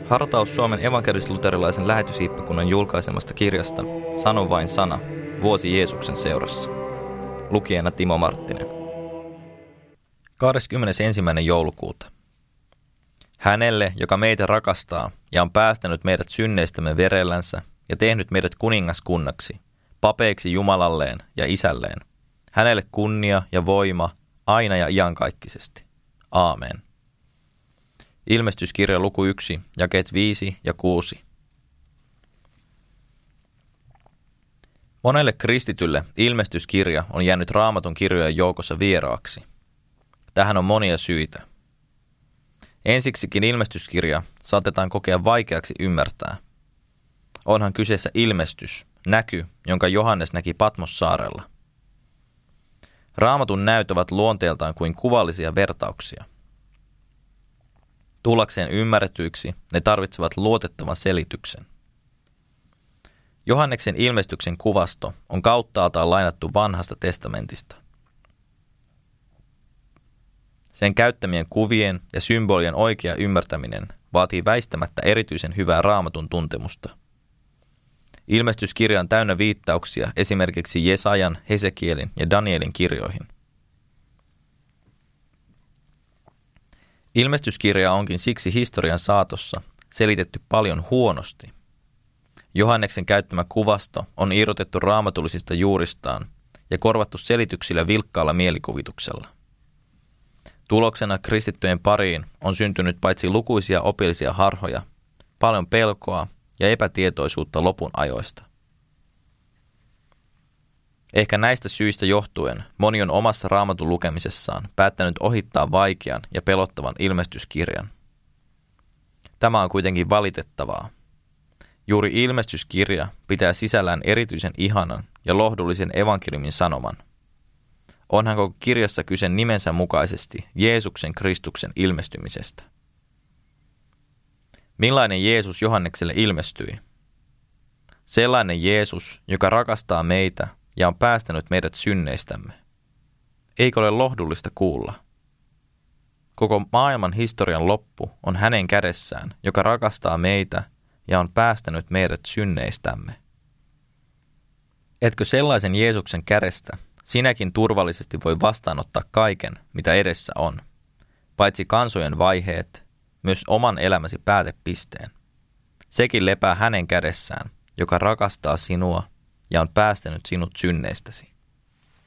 Hartaus Suomen evankelis-luterilaisen lähetyshiippakunnan julkaisemasta kirjasta Sano vain sana, vuosi Jeesuksen seurassa. Lukijana Timo Marttinen. 21. joulukuuta. Hänelle, joka meitä rakastaa ja on päästänyt meidät synneistämme verellänsä ja tehnyt meidät kuningaskunnaksi, papeiksi Jumalalleen ja Isälleen. Hänelle kunnia ja voima aina ja iankaikkisesti. Aamen. Ilmestyskirja luku 1, jakeet 5 ja 6. Monelle kristitylle ilmestyskirja on jäänyt Raamatun kirjojen joukossa vieraaksi. Tähän on monia syitä. Ensiksikin ilmestyskirja saatetaan kokea vaikeaksi ymmärtää. Onhan kyseessä ilmestys, näky, jonka Johannes näki Patmossaarella. Raamatun näyt ovat luonteeltaan kuin kuvallisia vertauksia. Tullakseen ymmärretyiksi ne tarvitsevat luotettavan selityksen. Johanneksen ilmestyksen kuvasto on kauttaaltaan lainattu Vanhasta testamentista. Sen käyttämien kuvien ja symbolien oikea ymmärtäminen vaatii väistämättä erityisen hyvää Raamatun tuntemusta. Ilmestyskirja on täynnä viittauksia esimerkiksi Jesajan, Hesekielin ja Danielin kirjoihin. Ilmestyskirja onkin siksi historian saatossa selitetty paljon huonosti. Johanneksen käyttämä kuvasto on irrotettu raamatullisista juuristaan ja korvattu selityksillä vilkkaalla mielikuvituksella. Tuloksena kristittyjen pariin on syntynyt paitsi lukuisia opillisia harhoja, paljon pelkoa ja epätietoisuutta lopun ajoista. Ehkä näistä syistä johtuen moni on omassa Raamatun lukemisessaan päättänyt ohittaa vaikean ja pelottavan ilmestyskirjan. Tämä on kuitenkin valitettavaa. Juuri ilmestyskirja pitää sisällään erityisen ihanan ja lohdullisen evankeliumin sanoman. Onhan koko kirjassa kyse nimensä mukaisesti Jeesuksen Kristuksen ilmestymisestä. Millainen Jeesus Johannekselle ilmestyi? Sellainen Jeesus, joka rakastaa meitä ja on päästänyt meidät synneistämme. Eikö ole lohdullista kuulla? Koko maailman historian loppu on hänen kädessään, joka rakastaa meitä ja on päästänyt meidät synneistämme. Etkö sellaisen Jeesuksen kädestä sinäkin turvallisesti voi vastaanottaa kaiken, mitä edessä on, paitsi kansojen vaiheet, myös oman elämäsi päätepisteen. Sekin lepää hänen kädessään, joka rakastaa sinua ja on päästänyt sinut synneistäsi.